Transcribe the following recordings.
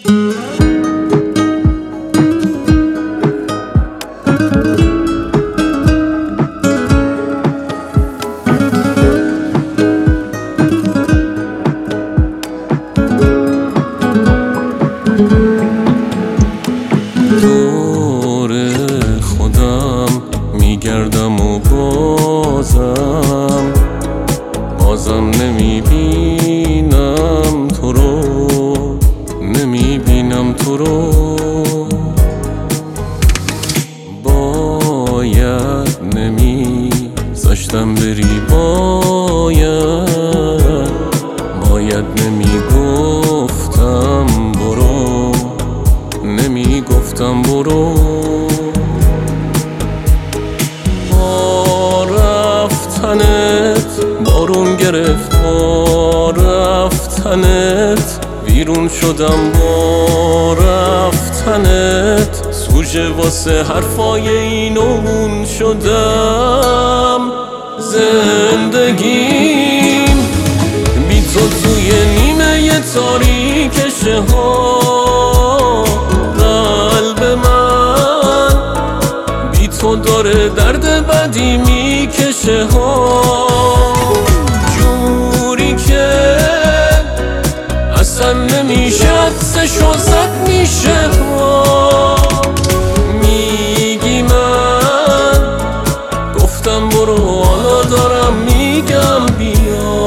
دور خودم میگردم و بازم نمیبینم تو رو باید نمیذاشتم بری، باید نمیگفتم برو با رفتنت بارون گرفت، با رفتنت بیرون شدم، با رفتنت سوژه واسه حرفای این و اون شدم. زندگیم بی تو توی نیمه تاریک شهر، قلب من بی تو داره درد بدی میکشه جوری که اصلا نمیشه حدسشو زد. میشه میگی من گفتم برو، حالا دارم میگم بیا.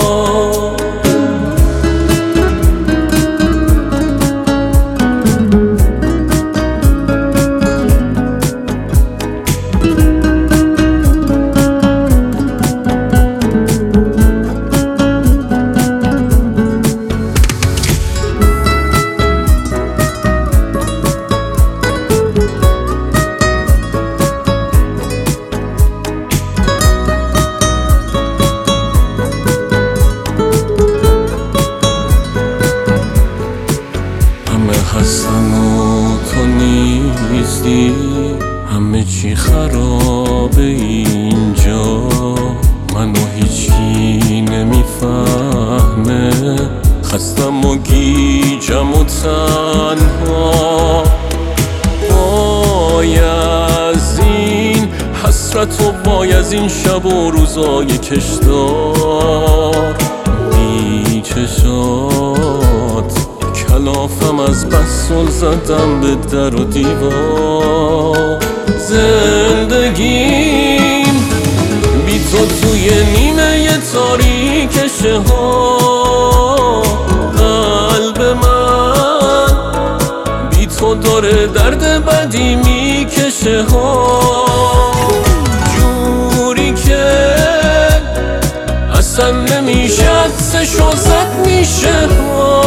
هستن و تو نیستی، همه چی خرابه اینجا، منو هیچکی نمیفهمه، خستم و گیجم و تنها. بایزین حسرت و بایزین شب و روزای کشدار، بی چشات کلافم از بسل زدم به در و دیوار. زندگیم بی تو توی نیمه تاریک شهر، قلب من بی تو داره درد بدی میکشه جوری که اصلا نمیشه حدسشو زد. میشه